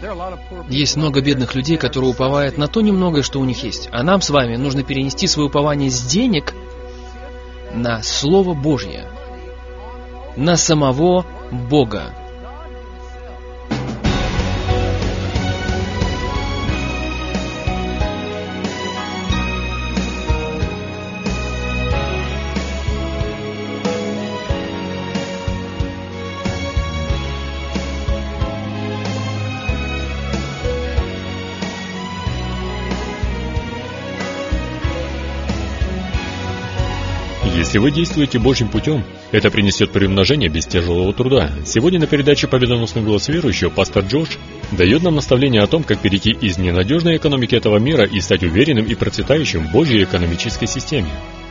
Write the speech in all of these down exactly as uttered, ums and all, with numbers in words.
Есть много бедных людей, которые уповают на то немногое, что у них есть. А нам с вами нужно перенести свое упование с денег на Слово Божье, на самого Бога. Если вы действуете Божьим путем, это принесет приумножение без тяжелого труда. Сегодня на передаче «Победоносный голос верующего» пастор Джордж дает нам наставление о том, как перейти из ненадежной экономики этого мира и стать уверенным и процветающим в Божьей экономической системе.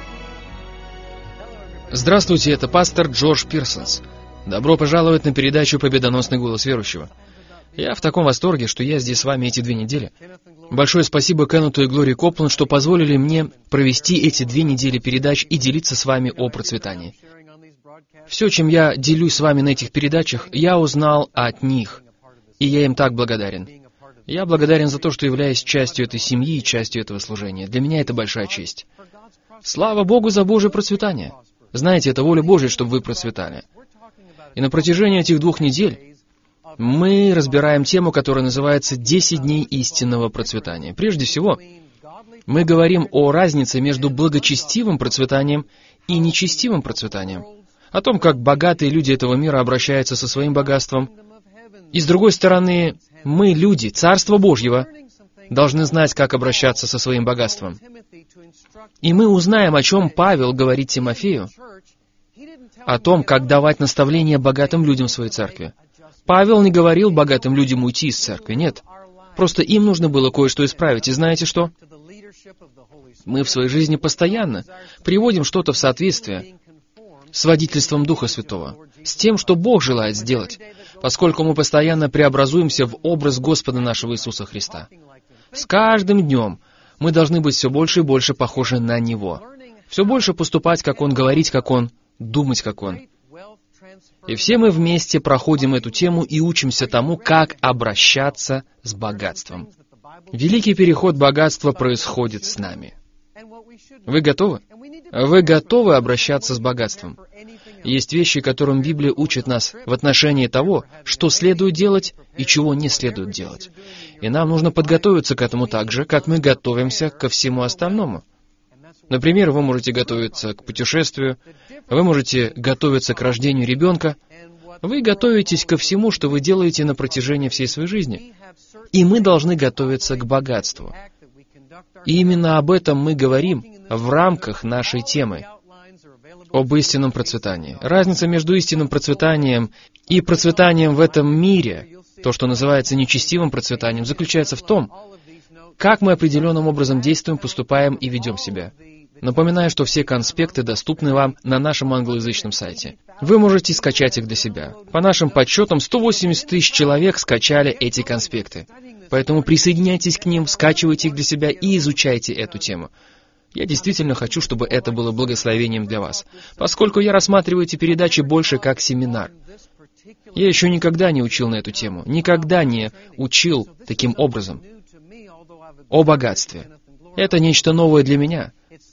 Здравствуйте, это пастор Джордж Пирсонс. Добро пожаловать на передачу «Победоносный голос верующего». Я в таком восторге, что я здесь с вами эти две недели. Большое спасибо Кеннету и Глории Копланд, что позволили мне провести эти две недели передач и делиться с вами о процветании. Все, чем я делюсь с вами на этих передачах, я узнал от них, и я им так благодарен. Я благодарен за то, что являюсь частью этой семьи и частью этого служения. Для меня это большая честь. Слава Богу за Божье процветание. Знаете, это воля Божья, чтобы вы процветали. И на протяжении этих двух недель мы разбираем тему, которая называется «десять дней истинного процветания». Прежде всего, мы говорим о разнице между благочестивым процветанием и нечестивым процветанием, о том, как богатые люди этого мира обращаются со своим богатством. И с другой стороны, мы, люди Царства Божьего, должны знать, как обращаться со своим богатством. И мы узнаем, о чем Павел говорит Тимофею, о том, как давать наставления богатым людям в своей церкви. Павел не говорил богатым людям уйти из церкви, нет. Просто им нужно было кое-что исправить. И знаете что? Мы в своей жизни постоянно приводим что-то в соответствие с водительством Духа Святого, с тем, что Бог желает сделать, поскольку мы постоянно преобразуемся в образ Господа нашего Иисуса Христа. С каждым днем мы должны быть все больше и больше похожи на Него, все больше поступать, как Он, говорить, как Он, думать, как Он. И все мы вместе проходим эту тему и учимся тому, как обращаться с богатством. Великий переход богатства происходит с нами. Вы готовы? Вы готовы обращаться с богатством? Есть вещи, которым Библия учит нас в отношении того, что следует делать и чего не следует делать. И нам нужно подготовиться к этому так же, как мы готовимся ко всему остальному. Например, вы можете готовиться к путешествию, вы можете готовиться к рождению ребенка, вы готовитесь ко всему, что вы делаете на протяжении всей своей жизни. И мы должны готовиться к богатству. И именно об этом мы говорим в рамках нашей темы об истинном процветании. Разница между истинным процветанием и процветанием в этом мире, то, что называется нечестивым процветанием, заключается в том, как мы определенным образом действуем, поступаем и ведем себя. Напоминаю, что все конспекты доступны вам на нашем англоязычном сайте. Вы можете скачать их для себя. По нашим подсчетам, сто восемьдесят тысяч человек скачали эти конспекты. Поэтому присоединяйтесь к ним, скачивайте их для себя и изучайте эту тему. Я действительно хочу, чтобы это было благословением для вас, поскольку я рассматриваю эти передачи больше как семинар. Я еще никогда не учил на эту тему, никогда не учил таким образом о богатстве. Это нечто новое для меня.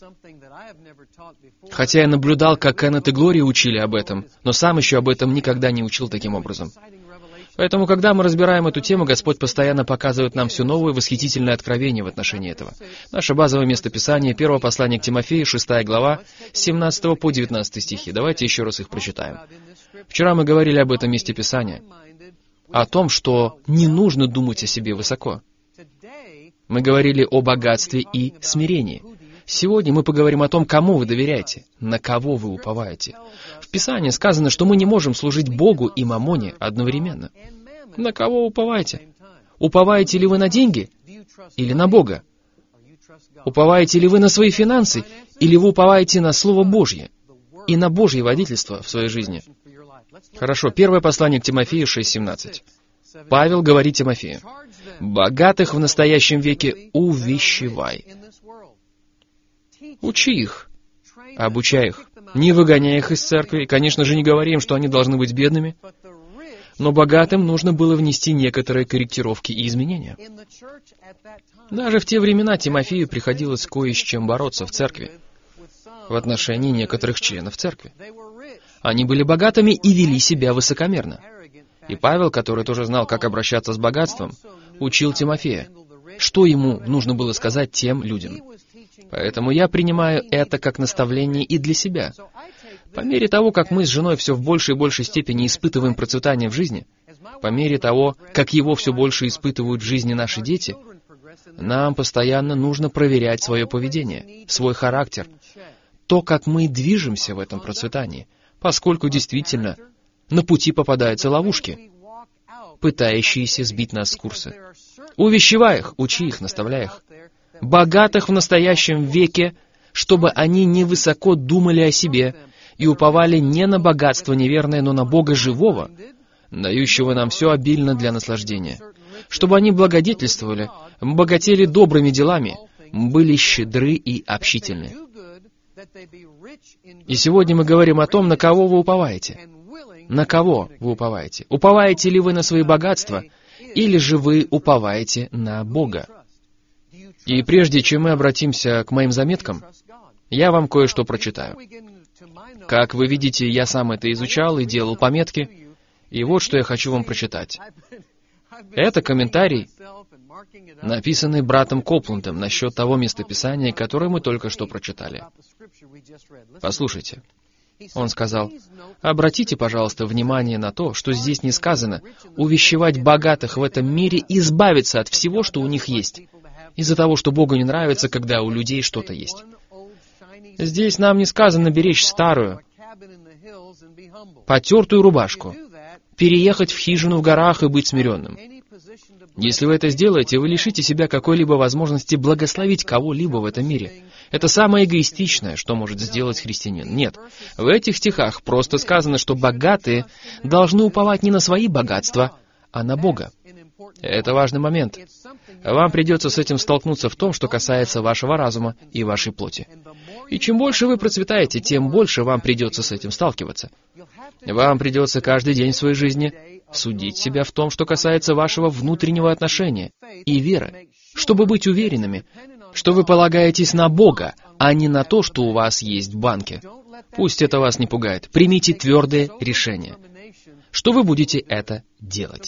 Хотя я наблюдал, как Кеннет и Глория учили об этом, но сам еще об этом никогда не учил таким образом. Поэтому, когда мы разбираем эту тему, Господь постоянно показывает нам все новые восхитительные откровения в отношении этого. Наше базовое местописание, первое послание к Тимофею, шестая глава, с семнадцатого по девятнадцатый стихи. Давайте еще раз их прочитаем. Вчера мы говорили об этом месте Писания, о том, что не нужно думать о себе высоко. Мы говорили о богатстве и смирении. Сегодня мы поговорим о том, кому вы доверяете, на кого вы уповаете. В Писании сказано, что мы не можем служить Богу и мамоне одновременно. На кого уповаете? Уповаете ли вы на деньги или на Бога? Уповаете ли вы на свои финансы или вы уповаете на Слово Божье и на Божье водительство в своей жизни? Хорошо, первое послание к Тимофею шесть семнадцать. Павел говорит Тимофею: «Богатых в настоящем веке увещевай». Учи их, обучай их, не выгоняй их из церкви, и, конечно же, не говори им, что они должны быть бедными. Но богатым нужно было внести некоторые корректировки и изменения. Даже в те времена Тимофею приходилось кое с чем бороться в церкви, в отношении некоторых членов церкви. Они были богатыми и вели себя высокомерно. И Павел, который тоже знал, как обращаться с богатством, учил Тимофея, что ему нужно было сказать тем людям. Поэтому я принимаю это как наставление и для себя. По мере того, как мы с женой все в большей и большей степени испытываем процветание в жизни, по мере того, как его все больше испытывают в жизни наши дети, нам постоянно нужно проверять свое поведение, свой характер, то, как мы движемся в этом процветании, поскольку действительно на пути попадаются ловушки, пытающиеся сбить нас с курса. Увещевай их, учи их, наставляй их. Богатых в настоящем веке, чтобы они невысоко думали о себе и уповали не на богатство неверное, но на Бога живого, дающего нам все обильно для наслаждения. Чтобы они благодетельствовали, богатели добрыми делами, были щедры и общительны. И сегодня мы говорим о том, на кого вы уповаете. На кого вы уповаете? Уповаете ли вы на свои богатства, или же вы уповаете на Бога? И прежде чем мы обратимся к моим заметкам, я вам кое-что прочитаю. Как вы видите, я сам это изучал и делал пометки, и вот что я хочу вам прочитать. Это комментарий, написанный братом Копландом насчет того местописания, которое мы только что прочитали. Послушайте. Он сказал, «Обратите, пожалуйста, внимание на то, что здесь не сказано увещевать богатых в этом мире избавиться от всего, что у них есть, из-за того, что Богу не нравится, когда у людей что-то есть. Здесь нам не сказано беречь старую, потертую рубашку, переехать в хижину в горах и быть смиренным. Если вы это сделаете, вы лишите себя какой-либо возможности благословить кого-либо в этом мире. Это самое эгоистичное, что может сделать христианин. Нет, в этих стихах просто сказано, что богатые должны уповать не на свои богатства, а на Бога. Это важный момент. Вам придется с этим столкнуться в том, что касается вашего разума и вашей плоти. И чем больше вы процветаете, тем больше вам придется с этим сталкиваться. Вам придется каждый день в своей жизни судить себя в том, что касается вашего внутреннего отношения и веры, чтобы быть уверенными, что вы полагаетесь на Бога, а не на то, что у вас есть в банке. Пусть это вас не пугает. Примите твердое решение, что вы будете это делать.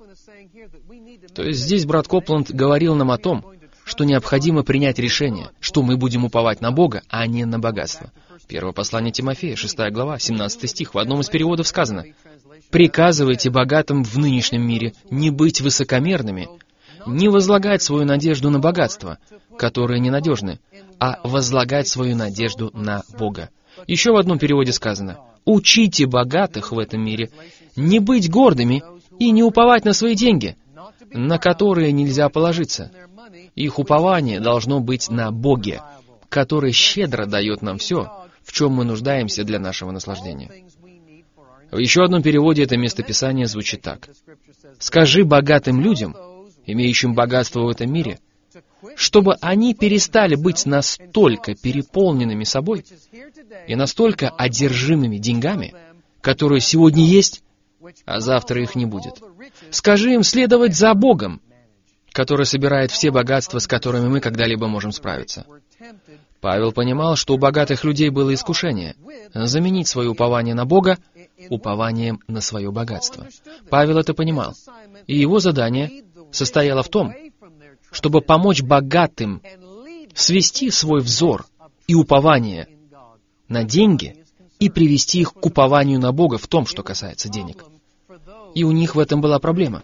То есть здесь брат Копланд говорил нам о том, что необходимо принять решение, что мы будем уповать на Бога, а не на богатство. Первое послание Тимофея, шестая глава, семнадцатый стих. В одном из переводов сказано, «Приказывайте богатым в нынешнем мире не быть высокомерными, не возлагать свою надежду на богатство, которые ненадежны, а возлагать свою надежду на Бога». Еще в одном переводе сказано, «Учите богатых в этом мире не быть гордыми и не уповать на свои деньги, на которые нельзя положиться. Их упование должно быть на Боге, который щедро дает нам все, в чем мы нуждаемся для нашего наслаждения». В еще одном переводе это местописание звучит так. «Скажи богатым людям, имеющим богатство в этом мире, чтобы они перестали быть настолько переполненными собой и настолько одержимыми деньгами, которые сегодня есть, а завтра их не будет. Скажи им следовать за Богом, который собирает все богатства, с которыми мы когда-либо можем справиться». Павел понимал, что у богатых людей было искушение заменить свое упование на Бога упованием на свое богатство. Павел это понимал, и его задание состояло в том, чтобы помочь богатым свести свой взор и упование на деньги и привести их к упованию на Бога в том, что касается денег. И у них в этом была проблема.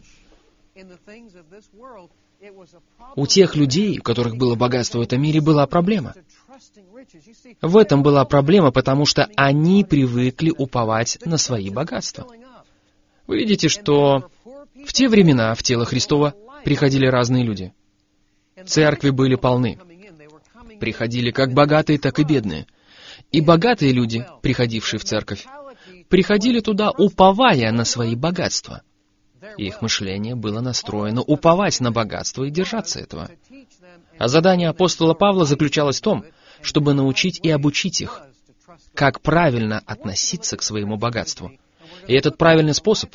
У тех людей, у которых было богатство в этом мире, была проблема. В этом была проблема, потому что они привыкли уповать на свои богатства. Вы видите, что в те времена в тело Христова приходили разные люди. Церкви были полны. Приходили как богатые, так и бедные. И богатые люди, приходившие в церковь, приходили туда, уповая на свои богатства. Их мышление было настроено уповать на богатство и держаться этого. А задание апостола Павла заключалось в том, чтобы научить и обучить их, как правильно относиться к своему богатству. И этот правильный способ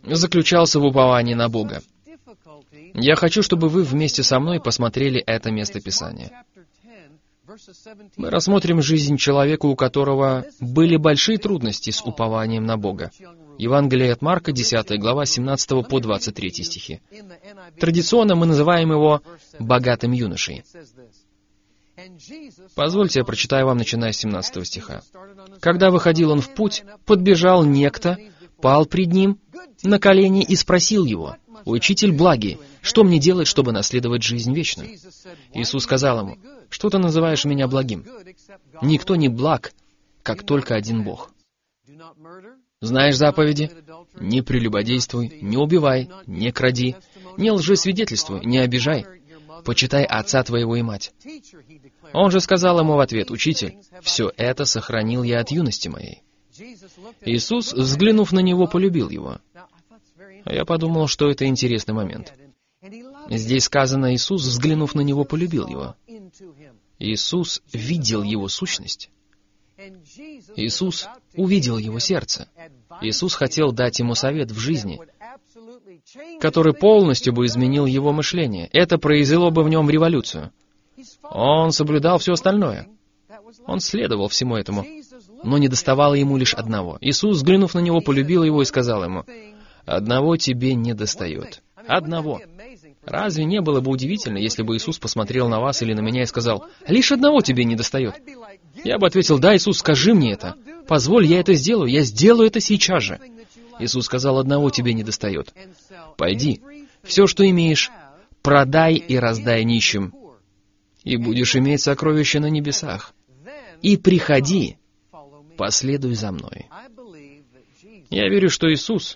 заключался в уповании на Бога. Я хочу, чтобы вы вместе со мной посмотрели это место Писания. Мы рассмотрим жизнь человека, у которого были большие трудности с упованием на Бога. Евангелие от Марка, десятая глава, семнадцатого по двадцать третий стихи. Традиционно мы называем его «богатым юношей». Позвольте, я прочитаю вам, начиная с семнадцатого стиха. «Когда выходил он в путь, подбежал некто, пал пред ним на колени и спросил его: „Учитель благий, что мне делать, чтобы наследовать жизнь вечную?“ Иисус сказал ему: „Что ты называешь меня благим? Никто не благ, как только один Бог. Знаешь заповеди? Не прелюбодействуй, не убивай, не кради, не лжесвидетельствуй, не обижай, почитай отца твоего и мать“. Он же сказал ему в ответ: „Учитель, все это сохранил я от юности моей“. Иисус, взглянув на него, полюбил его. А я подумал, что это интересный момент. Здесь сказано: Иисус, взглянув на него, полюбил его. Иисус видел его сущность. Иисус увидел его сердце. Иисус хотел дать ему совет в жизни, который полностью бы изменил его мышление. Это произвело бы в нем революцию. Он соблюдал все остальное. Он следовал всему этому. Но не доставало ему лишь одного. Иисус, взглянув на него, полюбил его и сказал ему: «Одного тебе не достает». Одного. Разве не было бы удивительно, если бы Иисус посмотрел на вас или на меня и сказал: «Лишь одного тебе не достает»? Я бы ответил: «Да, Иисус, скажи мне это. Позволь, я это сделаю. Я сделаю это сейчас же». Иисус сказал: «Одного тебе не достает. Пойди, все, что имеешь, продай и раздай нищим, и будешь иметь сокровища на небесах. И приходи, последуй за мной». Я верю, что Иисус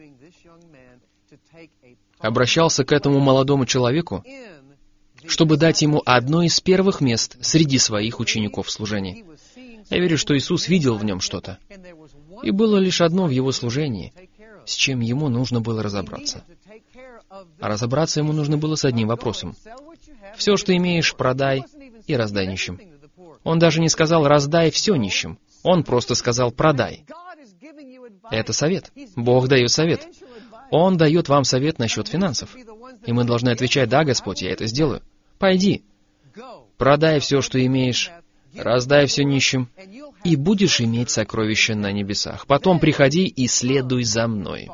обращался к этому молодому человеку, чтобы дать ему одно из первых мест среди своих учеников в служении. Я верю, что Иисус видел в нем что-то. И было лишь одно в его служении, с чем ему нужно было разобраться. А разобраться ему нужно было с одним вопросом. Все, что имеешь, продай и раздай нищим. Он даже не сказал «раздай все нищим». Он просто сказал «продай». Это совет. Бог дает совет. Он дает вам совет насчет финансов. И мы должны отвечать: «Да, Господь, я это сделаю». Пойди, продай все, что имеешь, раздай все нищим, и будешь иметь сокровища на небесах. Потом приходи и следуй за мной.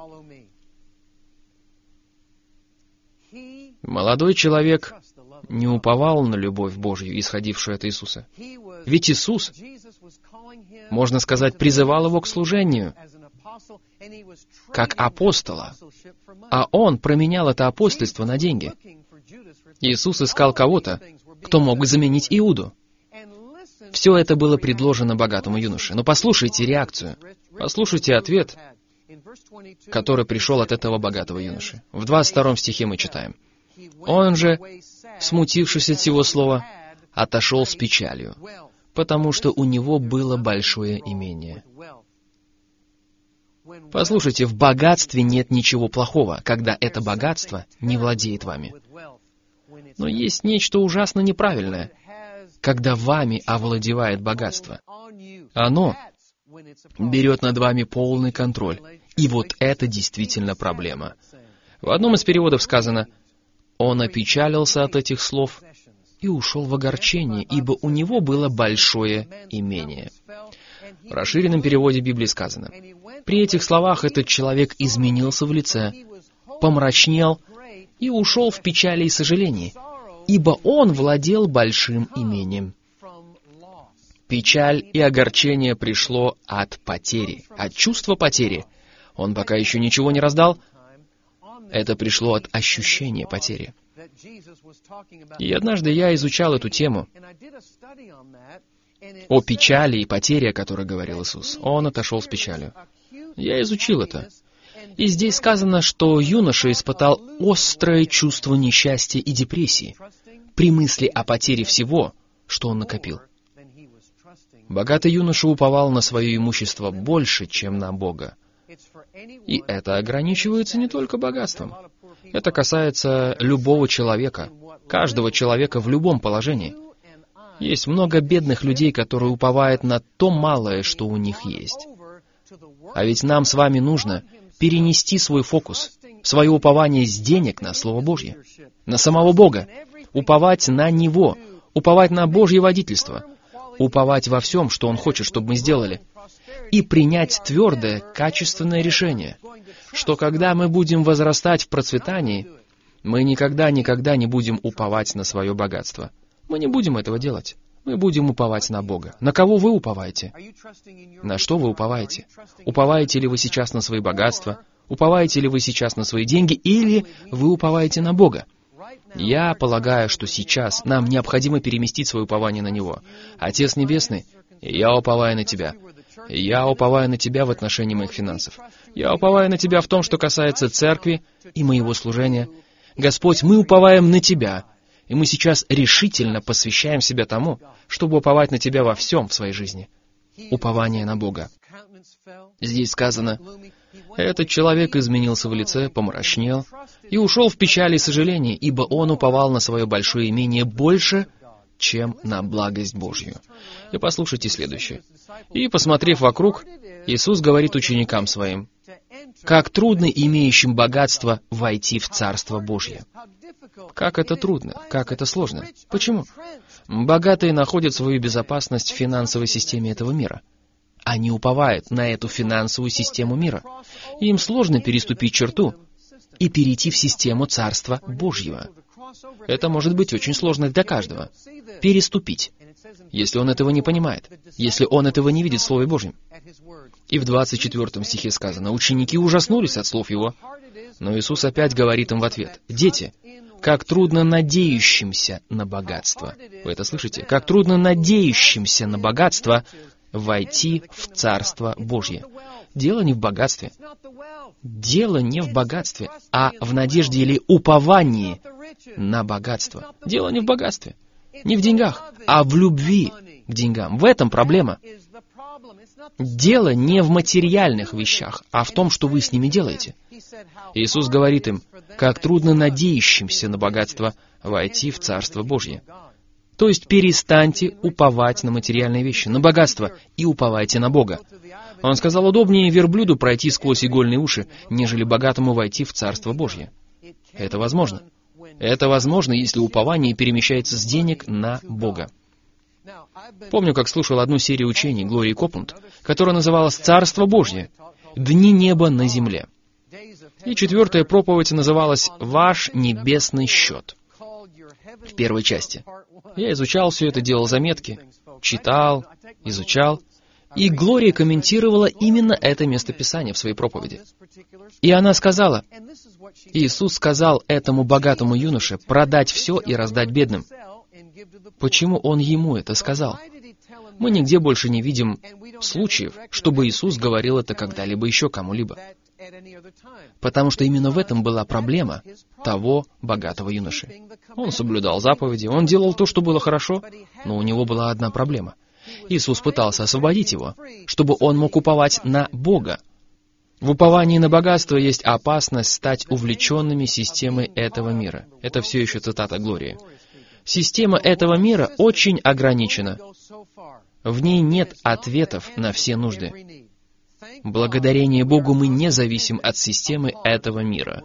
Молодой человек не уповал на любовь Божью, исходившую от Иисуса. Ведь Иисус, можно сказать, призывал его к служению, как апостола, а он променял это апостольство на деньги. Иисус искал кого-то, кто мог бы заменить Иуду. Все это было предложено богатому юноше. Но послушайте реакцию, послушайте ответ, который пришел от этого богатого юноши. В двадцать втором стихе мы читаем: «Он же, смутившись от сего слова, отошел с печалью, потому что у него было большое имение». Послушайте, в богатстве нет ничего плохого, когда это богатство не владеет вами. Но есть нечто ужасно неправильное, когда вами овладевает богатство. Оно берет над вами полный контроль. И вот это действительно проблема. В одном из переводов сказано: «Он опечалился от этих слов и ушел в огорчение, ибо у него было большое имение». В расширенном переводе Библии сказано: «При этих словах этот человек изменился в лице, помрачнел и ушел в печали и сожалении, ибо он владел большим имением». Печаль и огорчение пришло от потери, от чувства потери. Он пока еще ничего не раздал. Это пришло от ощущения потери. И однажды я изучал эту тему о печали и потере, о которой говорил Иисус. Он отошел с печалью. Я изучил это. И здесь сказано, что юноша испытал острое чувство несчастья и депрессии при мысли о потере всего, что он накопил. Богатый юноша уповал на свое имущество больше, чем на Бога. И это ограничивается не только богатством. Это касается любого человека, каждого человека в любом положении. Есть много бедных людей, которые уповают на то малое, что у них есть. А ведь нам с вами нужно перенести свой фокус, свое упование с денег на Слово Божье, на самого Бога, уповать на Него, уповать на Божье водительство, уповать во всем, что Он хочет, чтобы мы сделали, и принять твердое, качественное решение, что когда мы будем возрастать в процветании, мы никогда-никогда не будем уповать на свое богатство. Мы не будем этого делать. Мы будем уповать на Бога. На кого вы уповаете? На что вы уповаете? Уповаете ли вы сейчас на свои богатства? Уповаете ли вы сейчас на свои деньги? Или вы уповаете на Бога? Я полагаю, что сейчас нам необходимо переместить свое упование на Него. Отец Небесный, я уповаю на Тебя. Я уповаю на Тебя в отношении моих финансов. Я уповаю на Тебя в том, что касается церкви и моего служения. Господь, мы уповаем на Тебя. И мы сейчас решительно посвящаем себя тому, чтобы уповать на Тебя во всем в своей жизни. Упование на Бога. Здесь сказано, этот человек изменился в лице, помрачнел и ушел в печали и сожаление, ибо он уповал на свое большое имение больше, чем на благость Божью. И послушайте следующее. И, посмотрев вокруг, Иисус говорит ученикам Своим, как трудно имеющим богатство войти в Царство Божье. Как это трудно, как это сложно. Почему? Богатые находят свою безопасность в финансовой системе этого мира. Они уповают на эту финансовую систему мира. Им сложно переступить черту и перейти в систему Царства Божьего. Это может быть очень сложно для каждого. Переступить, если он этого не понимает, если он этого не видит в Слове Божьем. И в двадцать четвёртом стихе сказано, ученики ужаснулись от слов Его, но Иисус опять говорит им в ответ, «Дети, как трудно надеющимся на богатство». Вы это слышите? Как трудно надеющимся на богатство войти в Царство Божье. Дело не в богатстве. Дело не в богатстве, а в надежде или уповании на богатство. Дело не в богатстве, не в деньгах, а в любви к деньгам. В этом проблема. Дело не в материальных вещах, а в том, что вы с ними делаете. Иисус говорит им, как трудно надеющимся на богатство войти в Царство Божье. То есть перестаньте уповать на материальные вещи, на богатство, и уповайте на Бога. Он сказал, удобнее верблюду пройти сквозь игольные уши, нежели богатому войти в Царство Божье. Это возможно. Это возможно, если упование перемещается с денег на Бога. Помню, как слушал одну серию учений Глории Копланд, которая называлась «Царство Божье. Дни неба на земле». И четвертая проповедь называлась «Ваш небесный счет». В первой части. Я изучал все это, делал заметки, читал, изучал, и Глория комментировала именно это местописание в своей проповеди. И она сказала, Иисус сказал этому богатому юноше продать все и раздать бедным. Почему Он ему это сказал? Мы нигде больше не видим случаев, чтобы Иисус говорил это когда-либо еще кому-либо. Потому что именно в этом была проблема того богатого юноши. Он соблюдал заповеди, он делал то, что было хорошо, но у него была одна проблема. Иисус пытался освободить его, чтобы он мог уповать на Бога. В уповании на богатство есть опасность стать увлеченными системой этого мира. Это все еще цитата Глории. Система этого мира очень ограничена. В ней нет ответов на все нужды. Благодарение Богу мы не зависим от системы этого мира.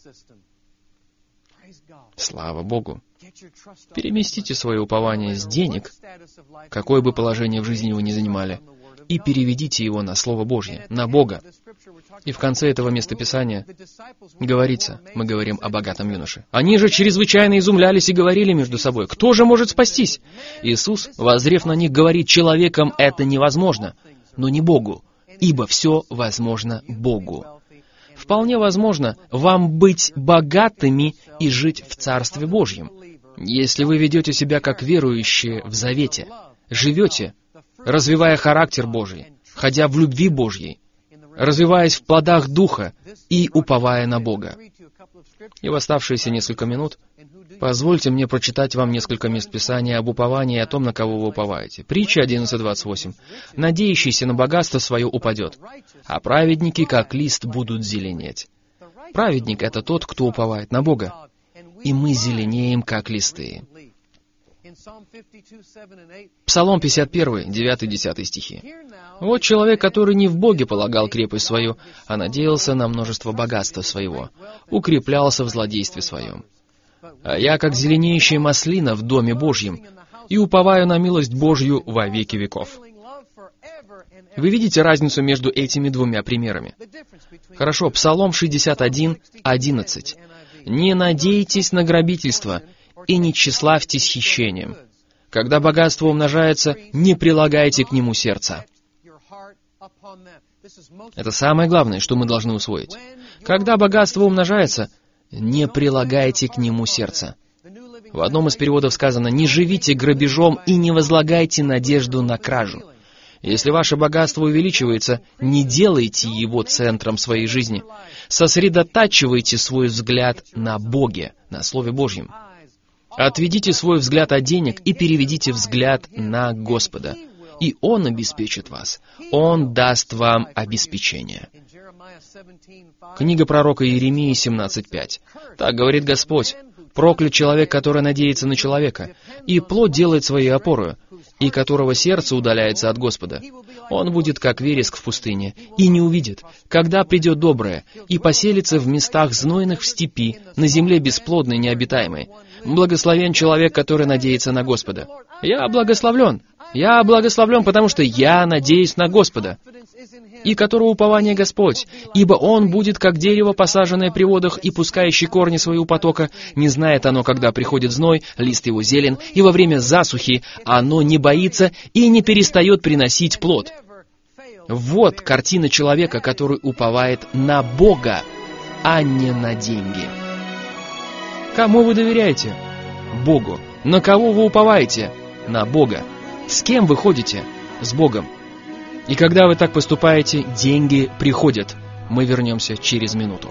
Слава Богу! Переместите свое упование с денег, какое бы положение в жизни вы ни занимали, и переведите его на Слово Божье, на Бога. И в конце этого местописания говорится, мы говорим о богатом юноше. Они же чрезвычайно изумлялись и говорили между собой, кто же может спастись? Иисус, воззрев на них, говорит, человеком это невозможно, но не Богу, ибо все возможно Богу. Вполне возможно вам быть богатыми и жить в Царстве Божьем, если вы ведете себя как верующие в завете, живете, развивая характер Божий, ходя в любви Божьей, развиваясь в плодах Духа и уповая на Бога. И в оставшиеся несколько минут позвольте мне прочитать вам несколько мест Писания об уповании и о том, на кого вы уповаете. Притча одиннадцать двадцать восемь. «Надеющийся на богатство свое упадет, а праведники, как лист, будут зеленеть». Праведник — это тот, кто уповает на Бога, и мы зеленеем, как листы. Псалом пятьдесят один, девятый-десятый стихи. «Вот человек, который не в Боге полагал крепость свою, а надеялся на множество богатства своего, укреплялся в злодействе своем. А я, как зеленеющая маслина в доме Божьем, и уповаю на милость Божью во веки веков». Вы видите разницу между этими двумя примерами? Хорошо, Псалом шестьдесят один, одиннадцать. «Не надейтесь на грабительство, и не тщеславьтесь хищением. Когда богатство умножается, не прилагайте к нему сердца». Это самое главное, что мы должны усвоить. Когда богатство умножается, не прилагайте к нему сердца. В одном из переводов сказано: «Не живите грабежом и не возлагайте надежду на кражу». Если ваше богатство увеличивается, не делайте его центром своей жизни. Сосредотачивайте свой взгляд на Боге, на Слове Божьем. Отведите свой взгляд от денег и переведите взгляд на Господа. И Он обеспечит вас. Он даст вам обеспечение. Книга пророка Иеремии семнадцать пять. «Так говорит Господь: проклят человек, который надеется на человека, и плоть делает своей опорою, и которого сердце удаляется от Господа. Он будет как вереск в пустыне, и не увидит, когда придет доброе, и поселится в местах знойных в степи, на земле бесплодной, необитаемой. Благословен человек, который надеется на Господа». Я благословлен. Я благословлен, потому что я надеюсь на Господа, и которого упование Господь, ибо Он будет, как дерево, посаженное при водах и пускающее корни свои у потока. Не знает оно, когда приходит зной, лист его зелен, и во время засухи оно не боится и не перестает приносить плод. Вот картина человека, который уповает на Бога, а не на деньги. Кому вы доверяете? Богу. На кого вы уповаете? На Бога. С кем вы ходите? С Богом. И когда вы так поступаете, деньги приходят. Мы вернемся через минуту.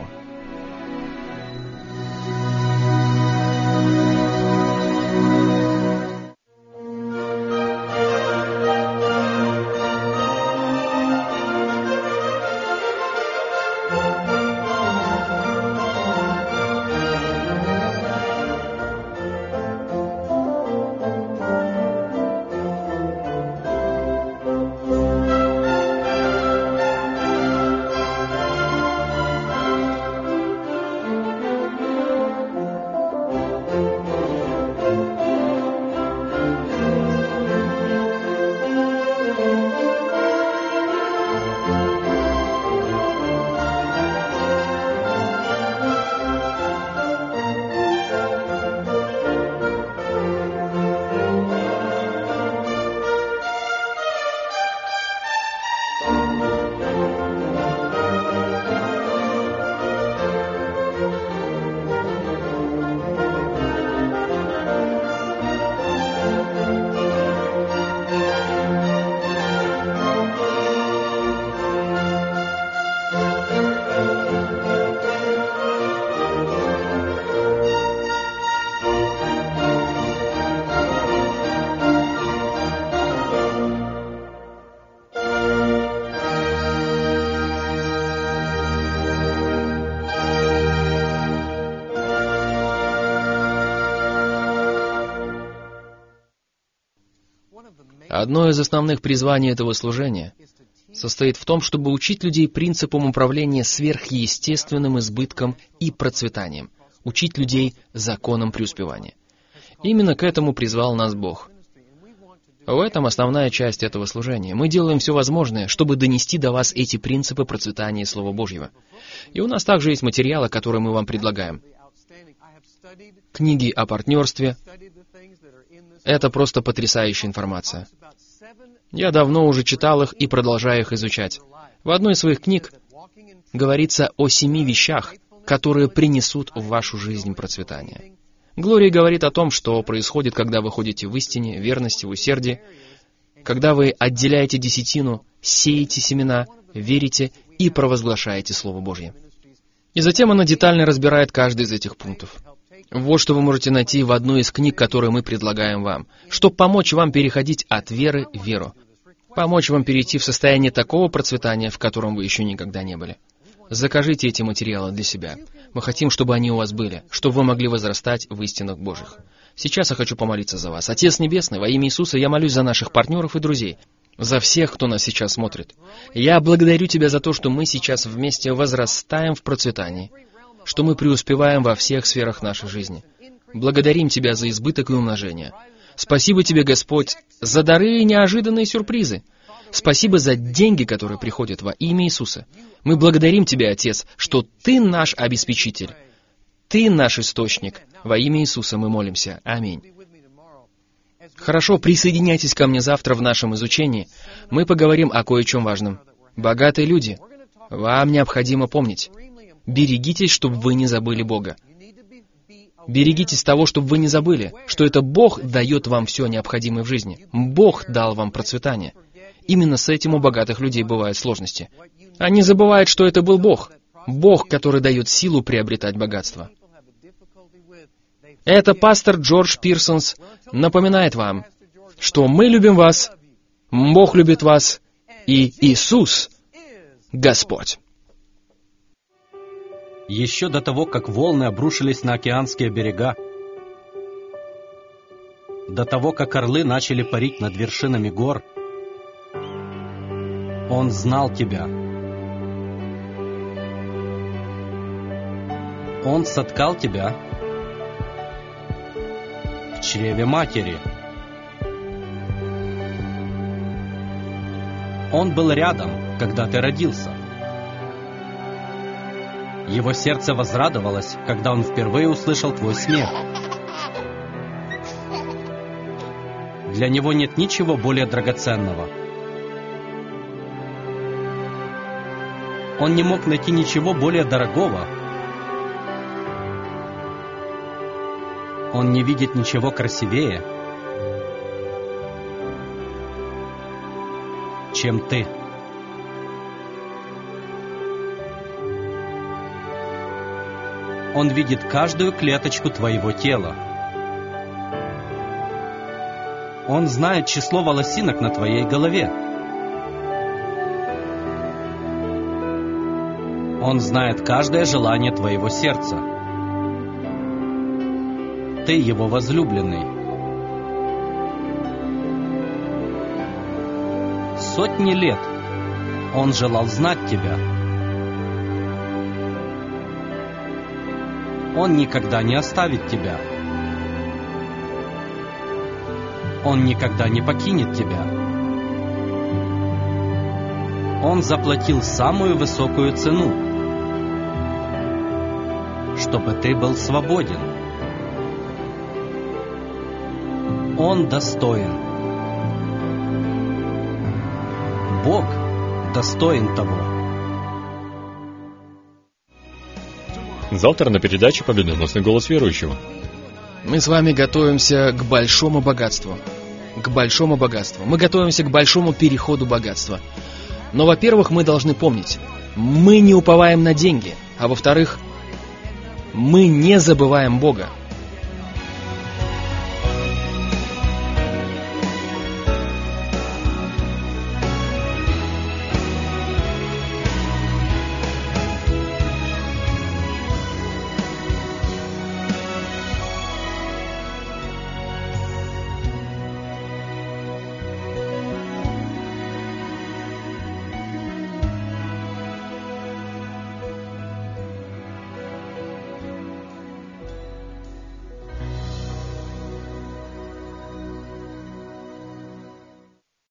Одно из основных призваний этого служения состоит в том, чтобы учить людей принципам управления сверхъестественным избытком и процветанием, учить людей законам преуспевания. Именно к этому призвал нас Бог. В этом основная часть этого служения. Мы делаем все возможное, чтобы донести до вас эти принципы процветания Слова Божьего. И у нас также есть материалы, которые мы вам предлагаем. Книги о партнерстве. Это просто потрясающая информация. Я давно уже читал их и продолжаю их изучать. В одной из своих книг говорится о семи вещах, которые принесут в вашу жизнь процветание. Глория говорит о том, что происходит, когда вы ходите в истине, верности, в усердии, когда вы отделяете десятину, сеете семена, верите и провозглашаете Слово Божье. И затем она детально разбирает каждый из этих пунктов. Вот что вы можете найти в одной из книг, которые мы предлагаем вам, чтобы помочь вам переходить от веры в веру, помочь вам перейти в состояние такого процветания, в котором вы еще никогда не были. Закажите эти материалы для себя. Мы хотим, чтобы они у вас были, чтобы вы могли возрастать в истинах Божьих. Сейчас я хочу помолиться за вас. Отец Небесный, во имя Иисуса я молюсь за наших партнеров и друзей, за всех, кто нас сейчас смотрит. Я благодарю Тебя за то, что мы сейчас вместе возрастаем в процветании, что мы преуспеваем во всех сферах нашей жизни. Благодарим Тебя за избыток и умножение. Спасибо Тебе, Господь, за дары и неожиданные сюрпризы. Спасибо за деньги, которые приходят во имя Иисуса. Мы благодарим Тебя, Отец, что Ты наш обеспечитель. Ты наш источник. Во имя Иисуса мы молимся. Аминь. Хорошо, присоединяйтесь ко мне завтра в нашем изучении. Мы поговорим о кое-чем важном. Богатые люди, вам необходимо помнить. Берегитесь, чтобы вы не забыли Бога. Берегитесь того, чтобы вы не забыли, что это Бог дает вам все необходимое в жизни. Бог дал вам процветание. Именно с этим у богатых людей бывают сложности. Они забывают, что это был Бог. Бог, который дает силу приобретать богатство. Это пастор Джордж Пирсонс напоминает вам, что мы любим вас, Бог любит вас, и Иисус — Господь. Еще до того, как волны обрушились на океанские берега, до того, как орлы начали парить над вершинами гор, Он знал тебя. Он соткал тебя в чреве матери. Он был рядом, когда ты родился. Его сердце возрадовалось, когда он впервые услышал твой смех. Для него нет ничего более драгоценного. Он не мог найти ничего более дорогого. Он не видит ничего красивее, чем ты. Он видит каждую клеточку твоего тела. Он знает число волосинок на твоей голове. Он знает каждое желание твоего сердца. Ты его возлюбленный. Сотни лет он желал знать тебя. Он никогда не оставит тебя. Он никогда не покинет тебя. Он заплатил самую высокую цену, чтобы ты был свободен. Он достоин. Бог достоин того. Завтра на передаче «Победоносный голос верующего». Мы с вами готовимся к большому богатству. К большому богатству. Мы готовимся к большому переходу богатства. Но, во-первых, мы должны помнить, мы не уповаем на деньги, а во-вторых, мы не забываем Бога.